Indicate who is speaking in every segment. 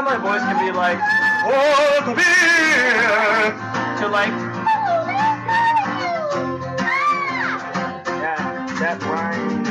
Speaker 1: my voice can be like, oh, the beer, to like, yeah, that rhyme.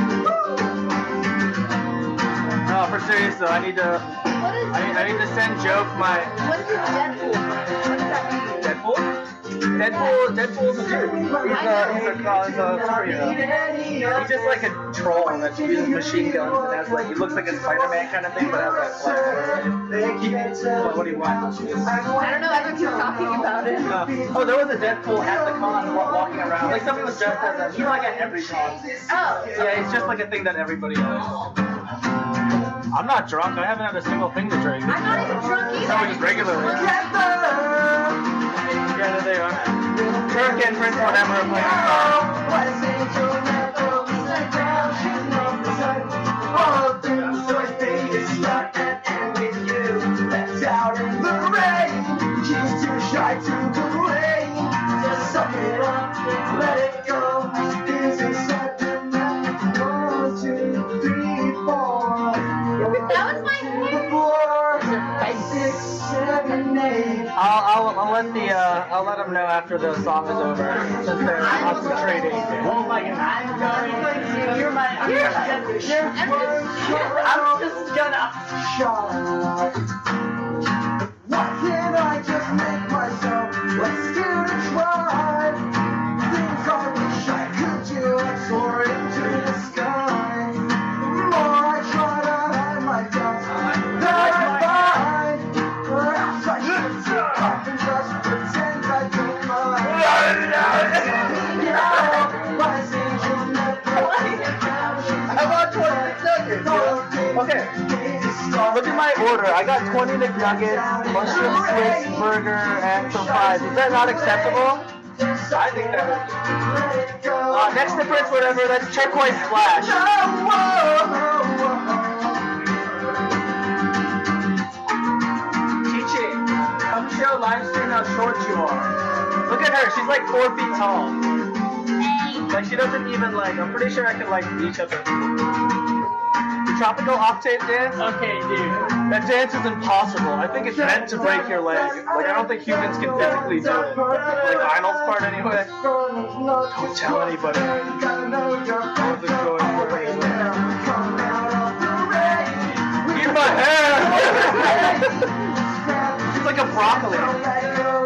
Speaker 1: No, for serious though, I need to send Joke my.
Speaker 2: What is Deadpool? What does that mean?
Speaker 1: Deadpool? Deadpool's a dude. He's a superhero. He's just like a troll that uses machine guns and has like, he looks like a Spider-Man kind of thing, but has like what do you want?
Speaker 2: I don't know, everyone keeps talking about it.
Speaker 1: Oh, there was a Deadpool at the con walking around. Like somebody was dressed as a, he's like at every con.
Speaker 2: Oh.
Speaker 1: Yeah, it's just like a thing that everybody does. I'm not drunk, I haven't had a single thing to drink.
Speaker 2: I'm not even drunk either.
Speaker 1: No, just regularly. Yeah, there they are. Kirk and Prince whatever are playing a song.
Speaker 2: That was my
Speaker 1: I'll let them know after the song is over, since they're concentrating. Oh my God.
Speaker 2: I'm just gonna.
Speaker 3: Why can't I just make myself less scared to try? Things I wish I could do, like soar into the sky. The more I try to hide my doubts, the I find. Perhaps I should sit up and just pretend I don't mind.
Speaker 1: I want 26 nuggets. Okay. Look at my order. I got 20 McNuggets, mushroom Swiss burger, and some fries. Is that not acceptable? I think that is. Next difference, whatever, that's turquoise splash. Chichi, come show live stream how short you are. Look at her, she's like 4 feet tall. Like she doesn't even like, I'm pretty sure I can like reach up her. The tropical octave dance?
Speaker 4: Okay, dude.
Speaker 1: That dance is impossible. I think it's meant to break your leg. Like I don't think humans can physically do it. Like Lionel's part anyway. Don't tell anybody. How's it going for me? Eat my hair! It's like a broccoli.